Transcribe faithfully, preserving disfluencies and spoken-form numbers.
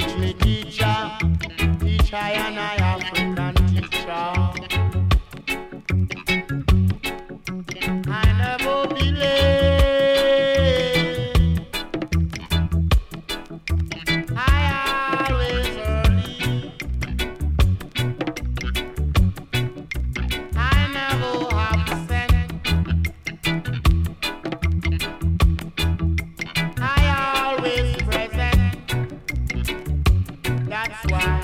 teach me teacher, teach I and I African teacher. I never be late, I always early. I never absent, I always present. That's why